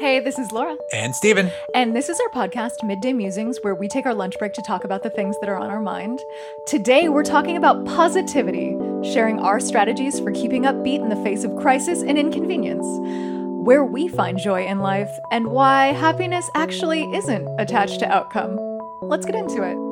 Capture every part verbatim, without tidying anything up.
Hey, this is Laura. And Steven. And this is our podcast, Midday Musings, where we take our lunch break to talk about the things that are on our mind. Today, we're talking about positivity, sharing our strategies for keeping upbeat in the face of crisis and inconvenience, where we find joy in life, and why happiness actually isn't attached to outcome. Let's get into it.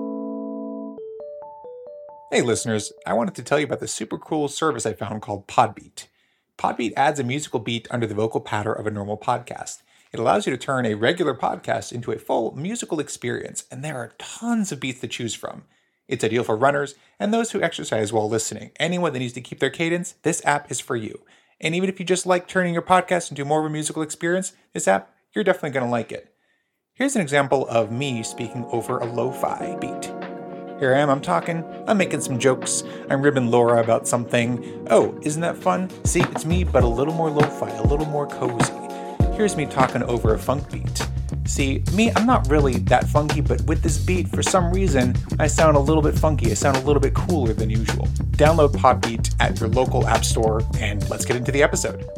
Hey, listeners. I wanted to tell you about the super cool service I found called Podbeat. Podbeat adds a musical beat under the vocal pattern of a normal podcast. It allows you to turn a regular podcast into a full musical experience, and there are tons of beats to choose from. It's ideal for runners and those who exercise while listening. Anyone that needs to keep their cadence, this app is for you. And even if you just like turning your podcast into more of a musical experience, this app, you're definitely going to like it. Here's an example of me speaking over a lo-fi beat. Here I am, I'm talking, I'm making some jokes, I'm ribbing Laura about something. Oh, isn't that fun? See, it's me, but a little more lo-fi, a little more cozy. Here's me talking over a funk beat. See, me, I'm not really that funky, but with this beat, for some reason, I sound a little bit funky, I sound a little bit cooler than usual. Download Podbeat at your local app store, and let's get into the episode.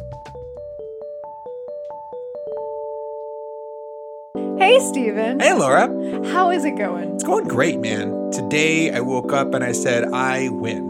Hey, Steven. Hey, Laura. How is it going? It's going great, man. Today, I woke up and I said, I win.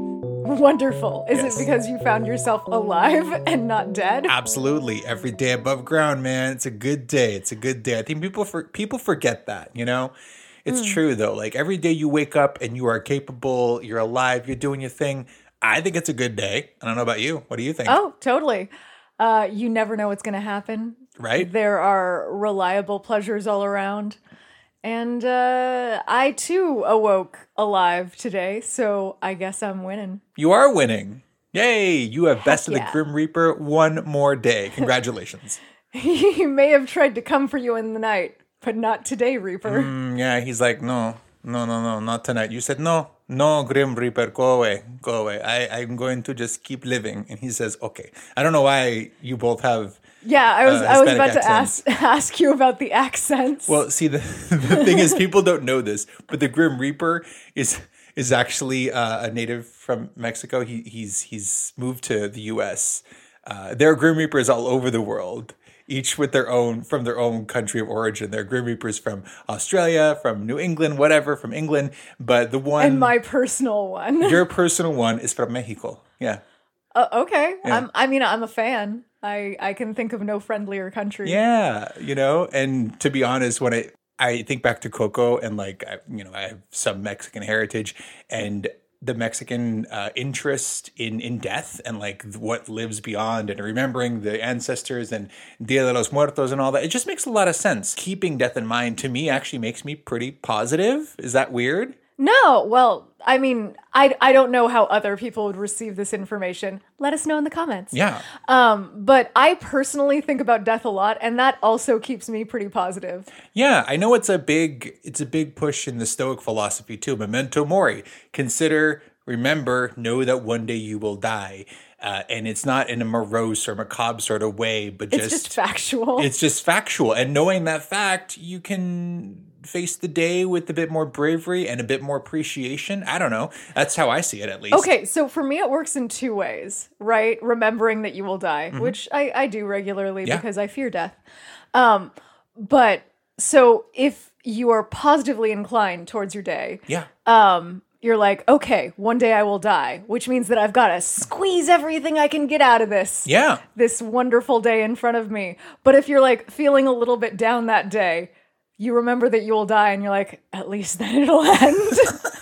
Wonderful. Is Yes. it because you found yourself alive and not dead? Absolutely. Every day above ground, man. It's a good day. It's a good day. I think people for, people forget that, you know? It's Mm. true, though. Like, every day you wake up and you are capable, you're alive, you're doing your thing. I think it's a good day. I don't know about you. What do you think? Oh, totally. Uh, you never know what's going to happen. Right? There are reliable pleasures all around. And uh, I, too, awoke alive today, so I guess I'm winning. You are winning. Yay. You have Best of yeah. the Grim Reaper one more day. Congratulations. He may have tried to come for you in the night, but not today, Reaper. Mm, yeah, he's like, no, no, no, no, not tonight. You said, no, no, Grim Reaper, go away, go away. I, I'm going to just keep living. And he says, okay. I don't know why you both have... Yeah, I was Uh, I was Hispanic about accents. to ask ask you about the accents. Well, see, the, the thing is, people don't know this, but the Grim Reaper is is actually uh, a native from Mexico. He he's he's moved to the U S. Uh, there are Grim Reapers all over the world, each with their own from their own country of origin. There are Grim Reapers from Australia, from New England, whatever, from England. But the one and my personal one. your personal one is from Mexico. Yeah. Uh, okay, Yeah. I'm, I mean, I'm a fan. I, I can think of no friendlier country. Yeah, you know, and to be honest, when I I think back to Coco and like I, you know, I have some Mexican heritage and the Mexican uh, interest in in death and like what lives beyond and remembering the ancestors and Dia de los Muertos and all that. It just makes a lot of sense. Keeping death in mind to me actually makes me pretty positive. Is that weird? No, well, I mean, I, I don't know how other people would receive this information. Let us know in the comments. Yeah. Um, but I personally think about death a lot, and that also keeps me pretty positive. Yeah, I know it's a big it's a big push in the Stoic philosophy too. Memento mori. Consider, remember, know that one day you will die. Uh, and it's not in a morose or macabre sort of way, but just It's just factual. It's just factual. And knowing that fact, you can face the day with a bit more bravery and a bit more appreciation. I don't know. That's how I see it, at least. Okay, so for me, it works in two ways, right? Remembering that you will die, Mm-hmm. which I, I do regularly Yeah. because I fear death. Um, but so if you are positively inclined towards your day, Yeah. um, you're like, okay, one day I will die, which means that I've got to squeeze everything I can get out of this, Yeah. this wonderful day in front of me. But if you're like feeling a little bit down that day, you remember that you will die and you're like, at least then it'll end.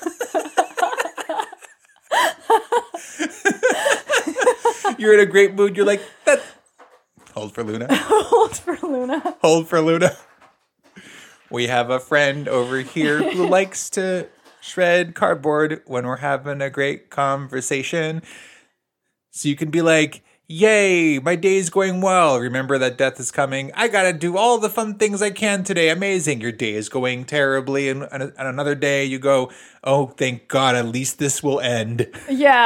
You're in a great mood. You're like, that. Hold for Luna. Hold for Luna. Hold for Luna. We have a friend over here who likes to shred cardboard when we're having a great conversation. So you can be like, yay, my day's going well. Remember that death is coming. I got to do all the fun things I can today. Amazing. Your day is going terribly. And on another day you go, oh, thank God, at least this will end. Yeah.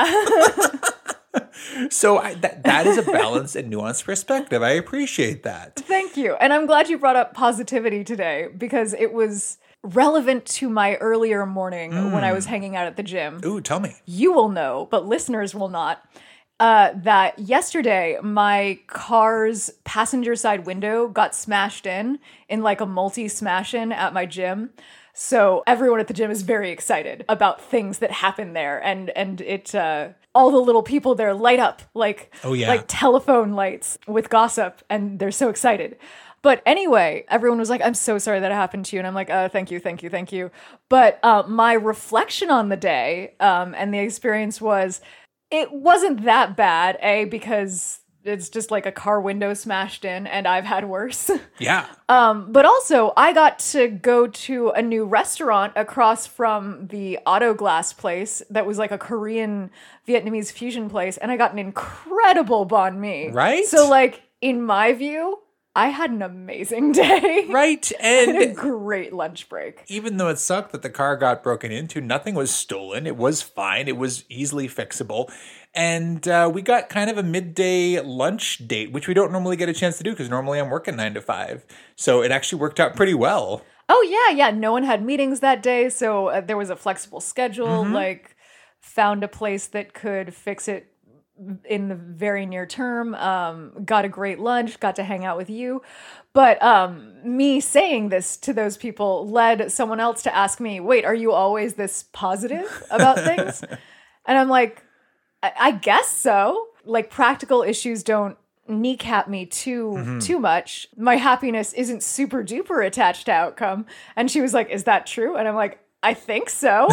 So I, that that is a balanced and nuanced perspective. I appreciate that. Thank you. And I'm glad you brought up positivity today because it was relevant to my earlier morning when I was hanging out at the gym. Ooh, tell me. You will know, but listeners will not. uh, that yesterday my car's passenger side window got smashed in, in like a multi-smash in at my gym. So everyone at the gym is very excited about things that happen there. And, and it, uh, all the little people there light up like, oh, yeah. like telephone lights with gossip. And they're so excited. But anyway, everyone was like, I'm so sorry that happened to you. And I'm like, uh, thank you, thank you, thank you. But uh, my reflection on the day um, and the experience was, it wasn't that bad, A, because it's just like a car window smashed in and I've had worse. Yeah. um, but also, I got to go to a new restaurant across from the Auto Glass place that was like a Korean Vietnamese fusion place. And I got an incredible banh mi. Right? So like, in my view, I had an amazing day. Right. And And a great lunch break. even though it sucked that the car got broken into, nothing was stolen. It was fine. It was easily fixable. And uh, we got kind of a midday lunch date, which we don't normally get a chance to do because normally I'm working nine to five. So it actually worked out pretty well. Oh, yeah, yeah. No one had meetings that day. So uh, there was a flexible schedule, Mm-hmm. like found a place that could fix it in the very near term. Um, got a great lunch, got to hang out with you. But um, me saying this to those people led someone else to ask me, wait, are you always this positive about things? And I'm like, I, I guess so. Like practical issues don't kneecap me too mm-hmm. too much. My happiness isn't super duper attached to outcome. And she was like, is that true? And I'm like, I think so.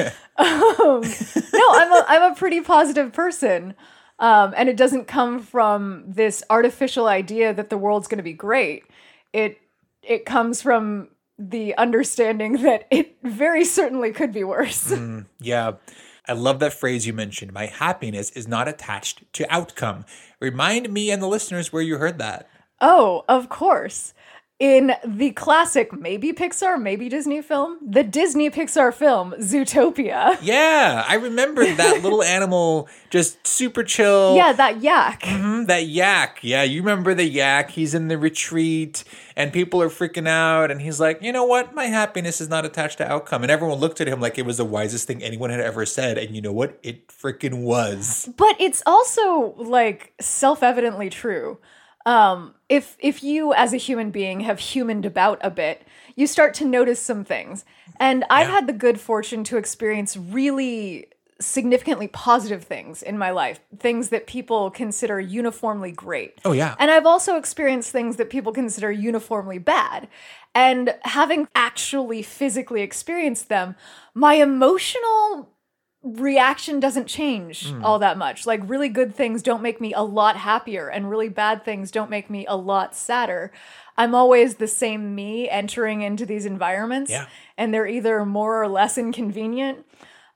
um, no, I'm a I'm a pretty positive person. Um, and it doesn't come from this artificial idea that the world's going to be great. It it comes from the understanding that it very certainly could be worse. Mm, yeah. I love that phrase you mentioned. My happiness is not attached to outcome. Remind me and the listeners where you heard that. Oh, of course. In the classic, maybe Pixar, maybe Disney film, the Disney Pixar film, Zootopia. Yeah, I remember that little animal just super chill. Yeah, that yak. Mm-hmm, that yak. Yeah, you remember the yak. He's in the retreat and people are freaking out. And he's like, you know what? My happiness is not attached to outcome. And everyone looked at him like it was the wisest thing anyone had ever said. And you know what? It freaking was. But it's also like self-evidently true. Um, if if you as a human being have humaned about a bit, you start to notice some things. And I've Yeah. had the good fortune to experience really significantly positive things in my life, things that people consider uniformly great. Oh, yeah. And I've also experienced things that people consider uniformly bad. And having actually physically experienced them, my emotional reaction doesn't change mm. all that much. Like really good things don't make me a lot happier and really bad things don't make me a lot sadder. I'm always the same me entering into these environments yeah. and they're either more or less inconvenient.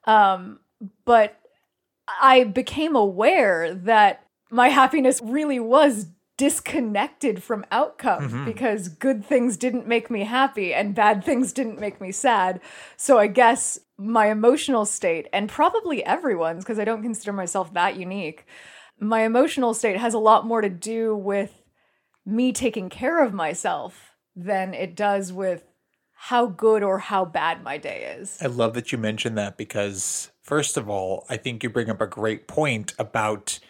Um, but I became aware that my happiness really was disconnected from outcome mm-hmm. because good things didn't make me happy and bad things didn't make me sad. So I guess my emotional state, and probably everyone's, because I don't consider myself that unique, my emotional state has a lot more to do with me taking care of myself than it does with how good or how bad my day is. I love that you mentioned that because, first of all, I think you bring up a great point about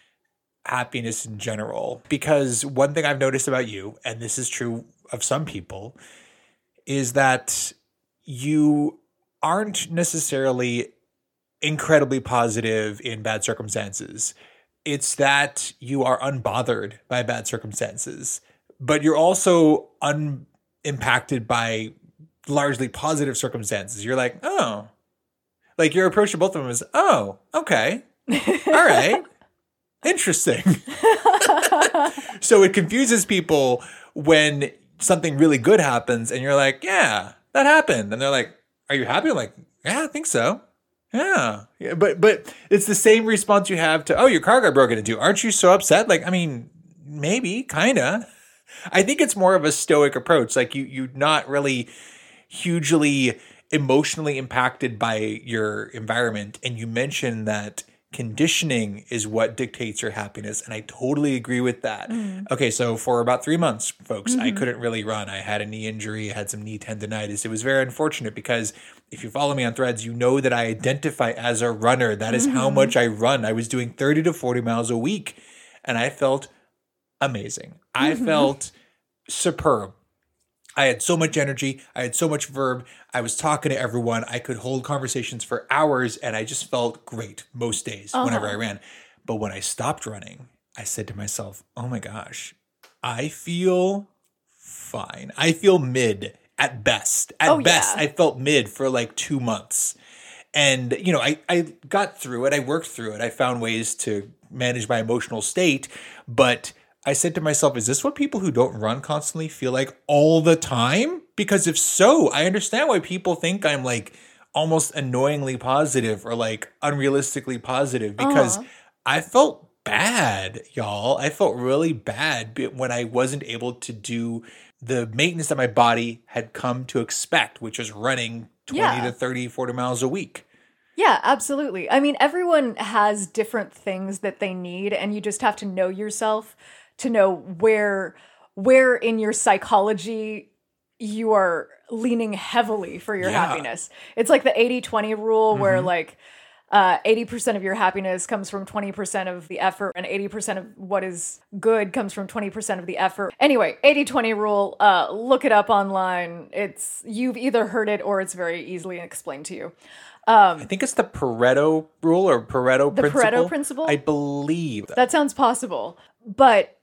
happiness in general. Because one thing I've noticed about you, and this is true of some people, is that you aren't necessarily incredibly positive in bad circumstances. It's that you are unbothered by bad circumstances, but you're also unimpacted by largely positive circumstances. You're like, oh, like your approach to both of them is, oh, okay, all right, interesting. So it confuses people when something really good happens and you're like, yeah, that happened. And they're like, are you happy? I'm like, yeah, I think so. Yeah. yeah. But but it's the same response you have to, oh, your car got broken into. Aren't you so upset? Like, I mean, maybe, kind of. I think it's more of a stoic approach. Like you, you're not really hugely emotionally impacted by your environment. And you mentioned that conditioning is what dictates your happiness. And I totally agree with that. Mm. Okay, so for about three months, folks, mm-hmm. I couldn't really run. I had a knee injury, I had some knee tendonitis. It was very unfortunate because if you follow me on Threads, you know that I identify as a runner. That is mm-hmm. how much I run. I was doing thirty to forty miles a week, and I felt amazing. Mm-hmm. I felt superb. I had so much energy. I had so much verb. I was talking to everyone. I could hold conversations for hours, and I just felt great most days uh-huh. whenever I ran. But when I stopped running, I said to myself, oh my gosh, I feel fine. I feel mid at best. At oh, best, yeah. I felt mid for like two months. And, you know, I, I got through it. I worked through it. I found ways to manage my emotional state, but I said to myself, is this what people who don't run constantly feel like all the time? Because if so, I understand why people think I'm like almost annoyingly positive or like unrealistically positive, because uh-huh. I felt bad, y'all. I felt really bad when I wasn't able to do the maintenance that my body had come to expect, which is running twenty yeah. to thirty, forty miles a week. Yeah, absolutely. I mean, everyone has different things that they need, and you just have to know yourself to know where where in your psychology you are leaning heavily for your yeah. happiness. It's like the eighty twenty rule mm-hmm. where like uh, eighty percent of your happiness comes from twenty percent of the effort, and eighty percent of what is good comes from twenty percent of the effort. Anyway, eighty twenty rule, uh, look it up online. It's you've either heard it or it's very easily explained to you. Um, I think it's the Pareto rule or Pareto the principle. The Pareto principle? I believe that. That sounds possible. But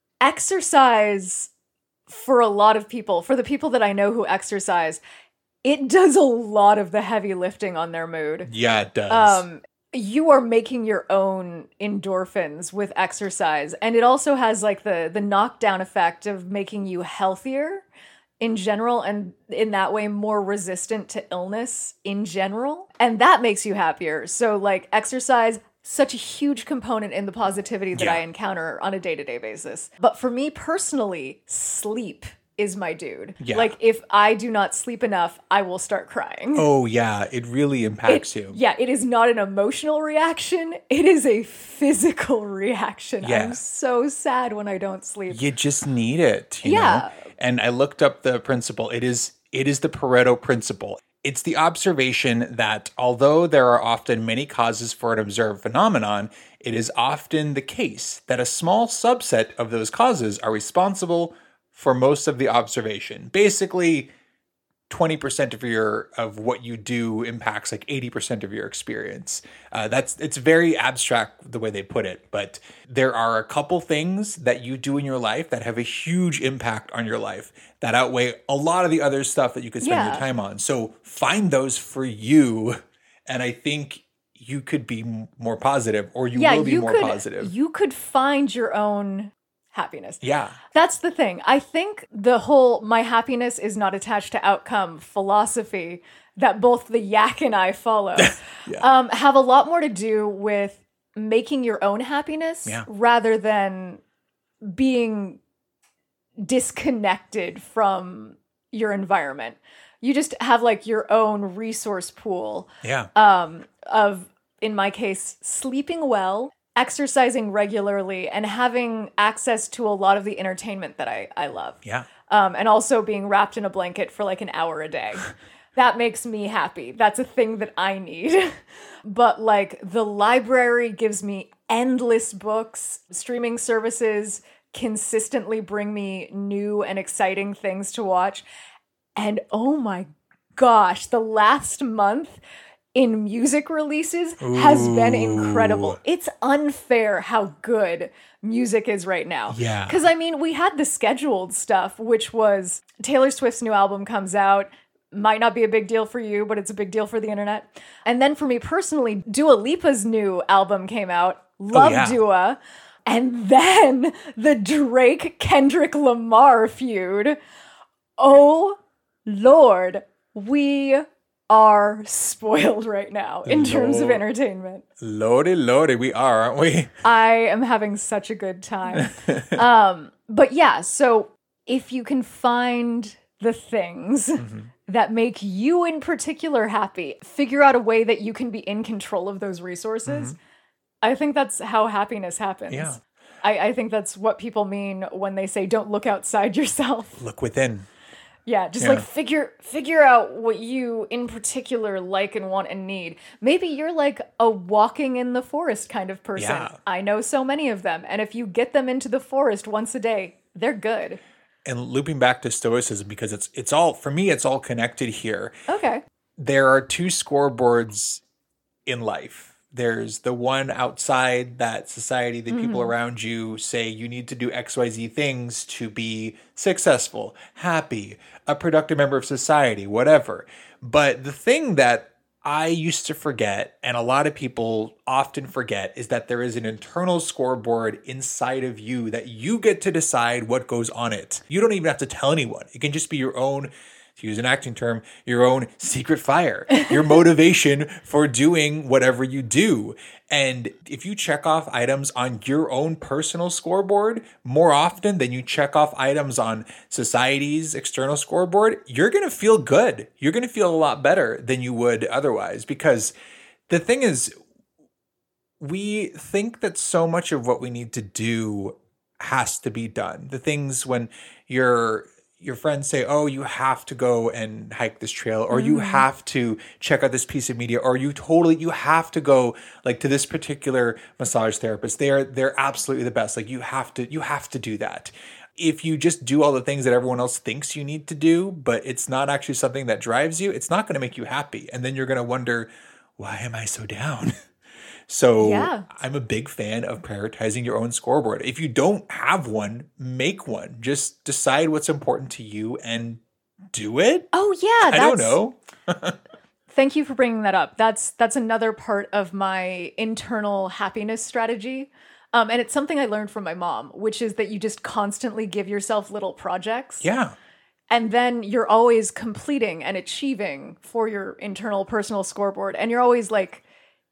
exercise, for a lot of people, for the people that I know who exercise, it does a lot of the heavy lifting on their mood. Yeah, it does. Um, you are making your own endorphins with exercise. And it also has like the the knockdown effect of making you healthier in general, and in that way more resistant to illness in general. And that makes you happier. So like exercise, such a huge component in the positivity that yeah. I encounter on a day-to-day basis. But for me personally, sleep is my dude. Yeah. Like if I do not sleep enough, I will start crying. Oh yeah, it really impacts it, you. Yeah, it is not an emotional reaction. It is a physical reaction. Yeah. I'm so sad when I don't sleep. You just need it. You yeah. know? And I looked up the principle. It is it is the Pareto principle. It's the observation that although there are often many causes for an observed phenomenon, it is often the case that a small subset of those causes are responsible for most of the observation. Basically, twenty percent of your of what you do impacts like eighty percent of your experience. Uh, that's it's very abstract the way they put it, but there are a couple things that you do in your life that have a huge impact on your life that outweigh a lot of the other stuff that you could spend yeah. your time on. So find those for you, and I think you could be more positive, or you yeah, will be you more could, positive. You could find your own happiness. Yeah. That's the thing. I think the whole my happiness is not attached to outcome philosophy that both the Yak and I follow yeah. um, have a lot more to do with making your own happiness yeah. rather than being disconnected from your environment. You just have like your own resource pool yeah. um, of, in my case, sleeping well, exercising regularly, and having access to a lot of the entertainment that I, I love. Yeah. Um, and also being wrapped in a blanket for like an hour a day. That makes me happy. That's a thing that I need. But like the library gives me endless books. Streaming services consistently bring me new and exciting things to watch. And oh my gosh, the last month in music releases Ooh. has been incredible. It's unfair how good music is right now. Yeah. Because, I mean, we had the scheduled stuff, which was Taylor Swift's new album comes out. Might not be a big deal for you, but it's a big deal for the internet. And then for me personally, Dua Lipa's new album came out. Love oh, yeah. Dua. And then the Drake-Kendrick Lamar feud. Oh, Lord. We are spoiled right now in terms Lord. of entertainment. Lordy, lordy, we are, aren't we? I am having such a good time. um, but yeah, so if you can find the things mm-hmm. that make you in particular happy, figure out a way that you can be in control of those resources, mm-hmm. I think that's how happiness happens. Yeah. I, I think that's what people mean when they say don't look outside yourself. Look within. Yeah, just Yeah. like figure figure out what you in particular like and want and need. Maybe you're like a walking in the forest kind of person. Yeah. I know so many of them. And if you get them into the forest once a day, they're good. And looping back to Stoicism, because it's it's all, for me, it's all connected here. Okay. There are two scoreboards in life. There's the one outside that society, the people around you say you need to do X Y Z things to be successful, happy, a productive member of society, whatever. But the thing that I used to forget, and a lot of people often forget, is that there is an internal scoreboard inside of you that you get to decide what goes on it. You don't even have to tell anyone. It can just be your own, to use an acting term, your own secret fire, your motivation for doing whatever you do. And if you check off items on your own personal scoreboard more often than you check off items on society's external scoreboard, you're going to feel good. You're going to feel a lot better than you would otherwise. Because the thing is, we think that so much of what we need to do has to be done. The things when you're your friends say, oh, you have to go and hike this trail, or you have to check out this piece of media, or you totally, you have to go like to this particular massage therapist. They're, they're absolutely the best. Like you have to, you have to do that. If you just do all the things that everyone else thinks you need to do, but it's not actually something that drives you, it's not going to make you happy. And then you're going to wonder, why am I so down? So Yeah. I'm a big fan of prioritizing your own scoreboard. If you don't have one, make one. Just decide what's important to you and do it. Oh yeah, I don't that's- know. Thank you for bringing that up. That's that's another part of my internal happiness strategy. Um, and it's something I learned from my mom, which is that you just constantly give yourself little projects. Yeah. And then you're always completing and achieving for your internal personal scoreboard. And you're always like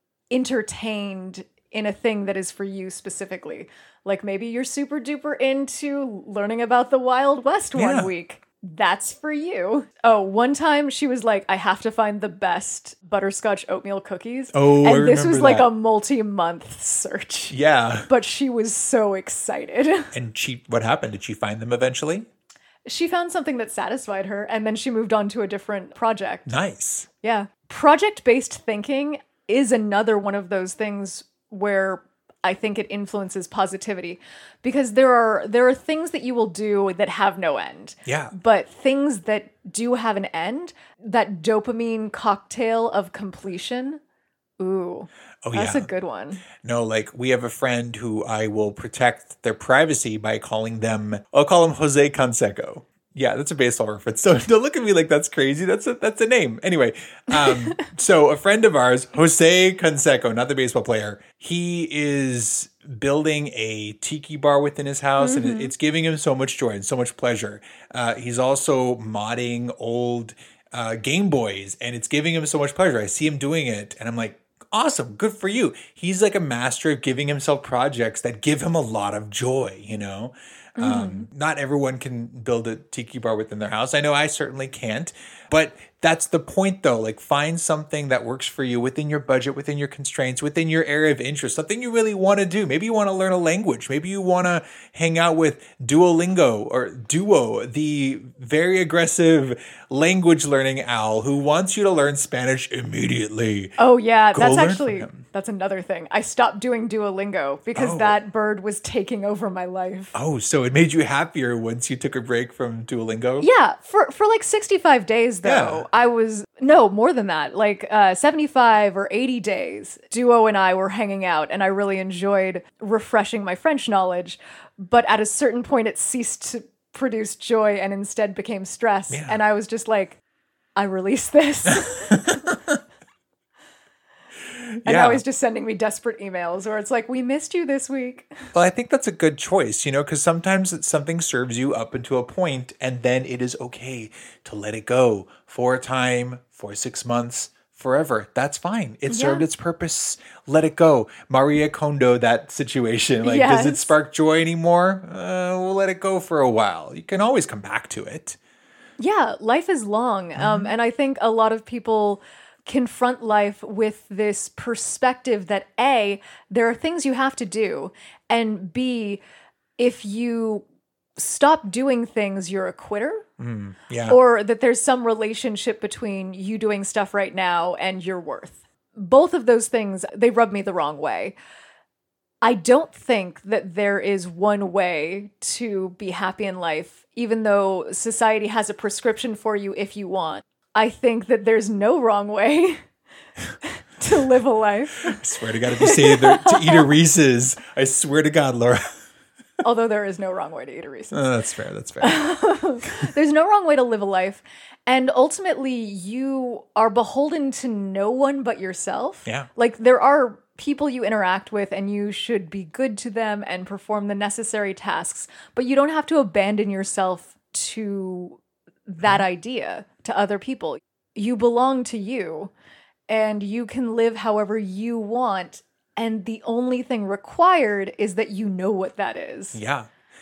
entertained in a thing that is for you specifically. Like maybe you're super duper into learning about the Wild West one Yeah. week. That's for you. Oh, one time she was like, I have to find the best butterscotch oatmeal cookies. Oh, I and this was remember like that. a multi-month search. Yeah. But she was so excited. And she, what happened? Did she find them eventually? She found something that satisfied her, and then she moved on to a different project. Nice. Yeah. Project-based thinking is another one of those things where I think it influences positivity, because there are there are things that you will do that have no end. Yeah. But things that do have an end, that dopamine cocktail of completion, ooh, Oh, that's yeah. a good one. No, like we have a friend who I will protect their privacy by calling them, I'll call him Jose Canseco. Yeah, that's a baseball reference. So don't look at me like that's crazy. That's a, that's a name. Anyway, um, so a friend of ours, Jose Canseco, not the baseball player, he is building a tiki bar within his house, Mm-hmm. and it, it's giving him so much joy and so much pleasure. Uh, he's also modding old uh, Game Boys, and it's giving him so much pleasure. I see him doing it, and I'm like, awesome, good for you. He's like a master of giving himself projects that give him a lot of joy, you know? Um, not everyone can build a tiki bar within their house. I know I certainly can't, but that's the point though. Like find something that works for you within your budget, within your constraints, within your area of interest, something you really want to do. Maybe you want to learn a language. Maybe you want to hang out with Duolingo or Duo, the very aggressive language learning owl who wants you to learn Spanish immediately. Oh yeah, Go that's learn from actually him. that's another thing. I stopped doing Duolingo because Oh. that bird was taking over my life. Oh, so it made you happier once you took a break from Duolingo? Yeah, for for like sixty-five days though, Yeah. I was no more than that, like uh, seventy-five or eighty days. Duo and I were hanging out, and I really enjoyed refreshing my French knowledge. But at a certain point, it ceased to produce joy and instead became stress. Yeah. And I was just like, I release this. And Yeah. now he's just sending me desperate emails where it's like, we missed you this week. Well, I think that's a good choice, you know, because sometimes it's- something serves you up until a point, and then it is okay to let it go for a time, for six months, forever. That's fine. It served Yeah. its purpose. Let it go. Maria Kondo, that situation. Like, does it Yes. spark joy anymore? Uh, we'll let it go for a while. You can always come back to it. Yeah, life is long. Um, and I think a lot of people confront life with this perspective that A, there are things you have to do, and B, if you stop doing things, you're a quitter. Mm, yeah. Or that there's some relationship between you doing stuff right now and your worth. Both of those things, they rub me the wrong way. I don't think that there is one way to be happy in life, even though society has a prescription for you if you want. I think that there's no wrong way to live a life. I swear to God, if you say the, to eat a Reese's, I swear to God, Laura. Although there is no wrong way to eat a Reese's. Oh, that's fair, that's fair. There's no wrong way to live a life. And ultimately, you are beholden to no one but yourself. Yeah. Like, there are people you interact with, and you should be good to them and perform the necessary tasks. But you don't have to abandon yourself to that idea, to other people. You belong to you, and you can live however you want. And the only thing required is that you know what that is. Yeah.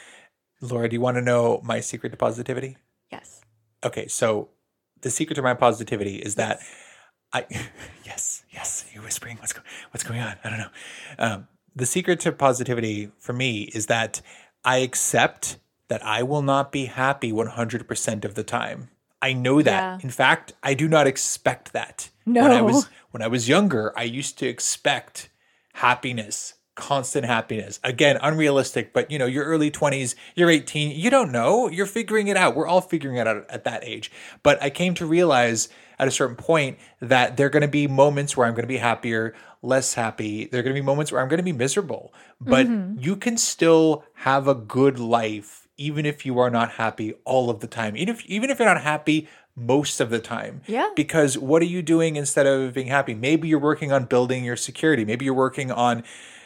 Laura, do you want to know my secret to positivity? Yes. Okay, so the secret to my positivity is that Yes. I, yes, yes, you're whispering. What's, go, what's going on? I don't know. Um, the secret to positivity for me is that I accept that I will not be happy one hundred percent of the time. I know that. Yeah. In fact, I do not expect that. No. When I was, when I was younger, I used to expect happiness, constant happiness. Again, unrealistic, but you know, your early twenties, you're eighteen, you don't know, you're figuring it out. We're all figuring it out at that age. But I came to realize at a certain point that there are going to be moments where I'm going to be happier, less happy. There are going to be moments where I'm going to be miserable, but mm-hmm. you can still have a good life even if you are not happy all of the time. Even if, even if you're not happy most of the time. Yeah. Because what are you doing instead of being happy? Maybe you're working on building your security. Maybe you're working on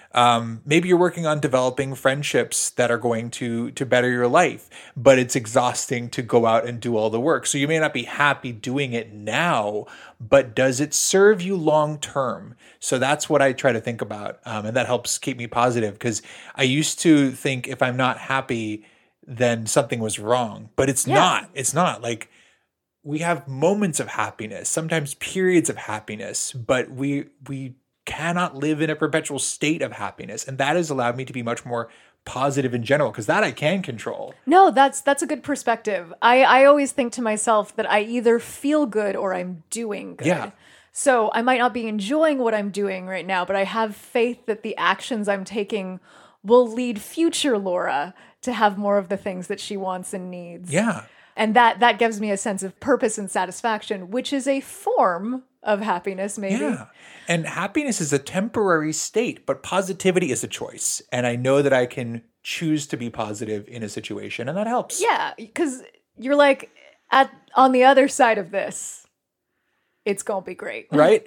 um, maybe you're working on developing friendships that are going to to better your life, but it's exhausting to go out and do all the work. So you may not be happy doing it now, but does it serve you long term? So that's what I try to think about. Um, and that helps keep me positive, because I used to think if I'm not happy, then something was wrong, but it's yeah. not. It's not. Like, we have moments of happiness, sometimes periods of happiness, but we we cannot live in a perpetual state of happiness. And that has allowed me to be much more positive in general, because that I can control. No, that's that's a good perspective. I, I always think to myself that I either feel good or I'm doing good. Yeah. So I might not be enjoying what I'm doing right now, but I have faith that the actions I'm taking will lead future Laura to have more of the things that she wants and needs. Yeah. And that that gives me a sense of purpose and satisfaction, which is a form of happiness, maybe. Yeah. And happiness is a temporary state, but positivity is a choice. And I know that I can choose to be positive in a situation, and that helps. Yeah, because you're like, at on the other side of this, it's going to be great. Right?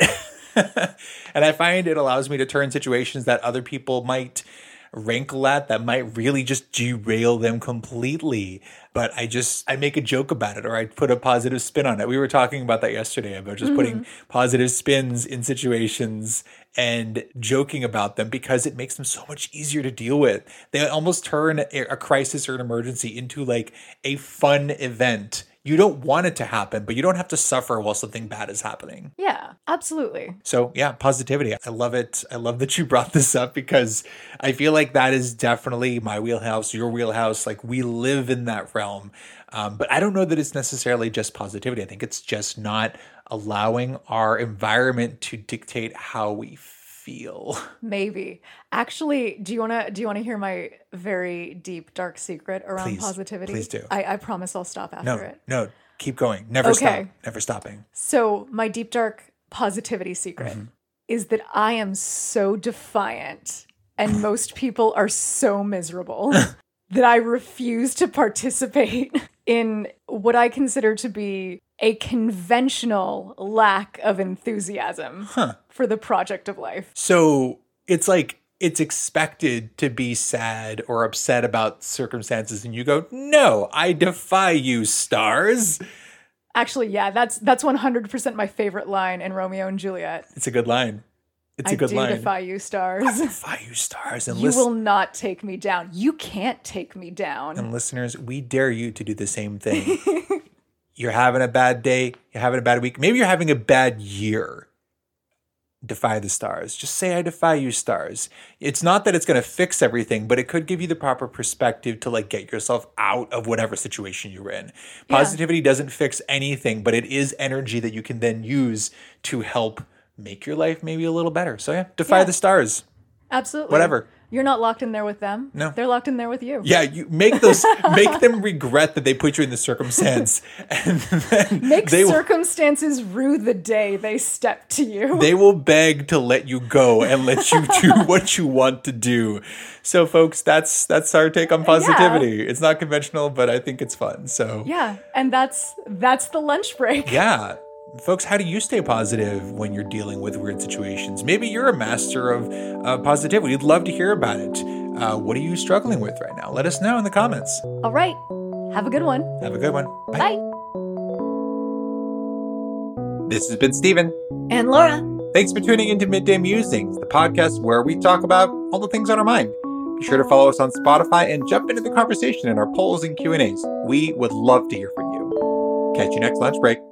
And I find it allows me to turn situations that other people might wrinkle at, that might really just derail them completely. But I just, I make a joke about it, or I put a positive spin on it. We were talking about that yesterday, about just mm-hmm. putting positive spins in situations and joking about them, because it makes them so much easier to deal with. They almost turn a, a crisis or an emergency into like a fun event. You don't want it to happen, but you don't have to suffer while something bad is happening. Yeah, absolutely. So yeah, positivity. I love it. I love that you brought this up, because I feel like that is definitely my wheelhouse, your wheelhouse. Like, we live in that realm. Um, but I don't know that it's necessarily just positivity. I think it's just not allowing our environment to dictate how we feel. Maybe. Actually, do you want to do you want to hear my very deep, dark secret around please, positivity? Please do. I, I promise I'll stop after no, it. No, keep going. Never okay. stop. Never stopping. So my deep, dark positivity secret mm-hmm. is that I am so defiant, and most people are so miserable, that I refuse to participate in what I consider to be a conventional lack of enthusiasm huh. for the project of life. So it's like, it's expected to be sad or upset about circumstances, and you go, no, I defy you, stars. Actually, yeah, that's that's one hundred percent my favorite line in Romeo and Juliet. It's a good line. It's a I good do line. defy you, stars. I defy you, stars. And you listen- will not take me down. You can't take me down. And listeners, we dare you to do the same thing. you're having a bad day, you're having a bad week, maybe you're having a bad year. Defy the stars. Just say, I defy you, stars. It's not that it's going to fix everything, but it could give you the proper perspective to like get yourself out of whatever situation you're in. Yeah. Positivity doesn't fix anything, but it is energy that you can then use to help make your life maybe a little better. So yeah, defy Yeah. the stars. Absolutely. Whatever. You're not locked in there with them. No. They're locked in there with you. Yeah, you make those make them regret that they put you in the circumstance, and then Make they will, circumstances rue the day they step to you. they will beg to let you go and let you do what you want to do. So, folks, that's that's our take on positivity. Yeah. It's not conventional, but I think it's fun. So yeah, and that's that's the lunch break. Yeah. Folks, how do you stay positive when you're dealing with weird situations? Maybe you're a master of uh, positivity. We'd love to hear about it. Uh, what are you struggling with right now? Let us know in the comments. All right. Have a good one. Have a good one. Bye. Bye. This has been Steven. And Laura. Thanks for tuning into Midday Musings, the podcast where we talk about all the things on our mind. Be sure to follow us on Spotify and jump into the conversation in our polls and Q and A's. We would love to hear from you. Catch you next lunch break.